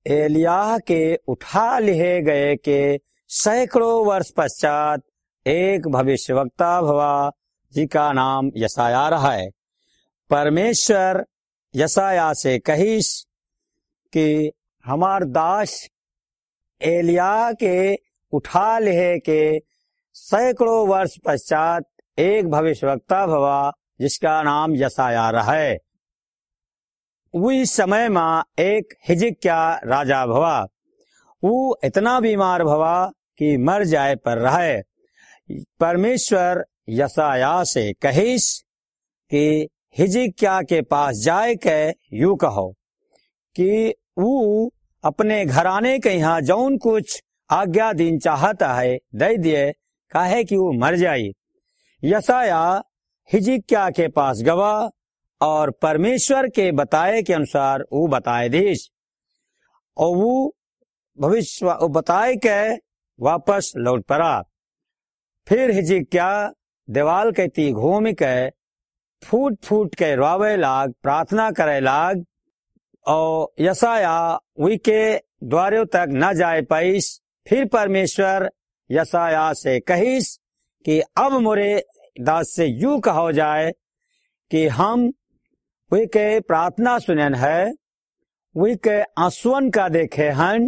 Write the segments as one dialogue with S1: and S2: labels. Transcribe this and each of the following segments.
S1: एलियाह के उठा लिए गए के सैकड़ों वर्ष पश्चात एक भविष्यवक्ता भवा जिसका नाम यशायाह रहा है। परमेश्वर यशायाह से कहिस कि हमार दास एलियाह के उठा लिए के सैकड़ों वर्ष पश्चात एक भविष्यवक्ता भवा जिसका नाम यशायाह रहा है। उस समय में एक हिजकिय्याह राजा भवा, वो इतना बीमार भवा कि मर जाए पर रहे। परमेश्वर यशायाह से कहिस कि हिजकिय्याह के पास जाए के यूं कहो कि वो अपने घराने के यहाँ जौन कुछ आज्ञा दिन चाहता है दे दिए, काहे कि वो मर जाये। यशायाह हिजकिय्याह के पास गवा और परमेश्वर के बताए के अनुसार वो बताए दीस, और वो भविष्य बताए के वापस लौट पड़ा। फिर हिजकिय्याह दीवाल के ती घूम के फूट फूट के रोवे लाग, प्रार्थना करे लाग, और यशायाह वी के द्वारों तक न जाए पाइस। फिर परमेश्वर यशायाह से कहिस कि अब मोरे दास से यूं कहो जाए कि हम वी के प्रार्थना सुनन है, वी के आंसुअन का देखे हन,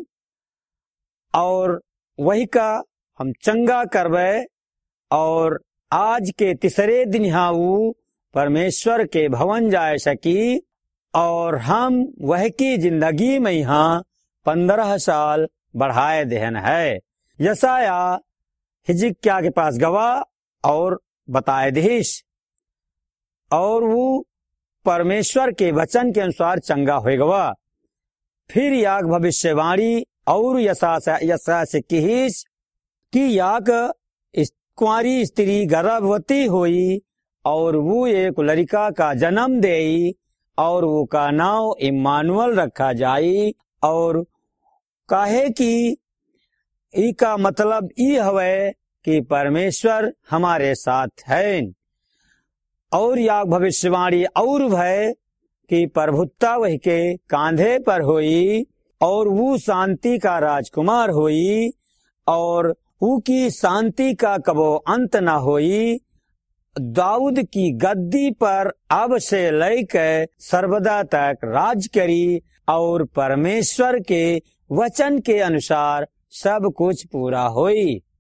S1: और वही का हम चंगा करवे, और आज के तीसरे दिन यहाँ वो परमेश्वर के भवन जाए सकी, और हम वह की जिंदगी में यहाँ 15 साल बढ़ाए देहन है। यशायाह हिजकिय्याह के पास गवा और बताए दीस, और वो परमेश्वर के वचन के अनुसार चंगा हो गवा। फिर याग भविष्यवाणी और यशायाह से कहिस कि याग कुंवारी स्त्री गर्भवती हुई और वो एक लड़का का जन्म देई, और वो का नाम इम्मानुएल रखा जाई। और काहे कि इसका मतलब ये हवे कि परमेश्वर हमारे साथ है। और याग भविष्यवाणी और भय कि प्रभुत्ता वही के कांधे पर हुई, और वो शांति का राजकुमार हुई, और वो की शांति का कबो अंत न हुई। दाऊद की गद्दी पर अब से लेकर सर्वदा तक राज करी, और परमेश्वर के वचन के अनुसार सब कुछ पूरा हुई।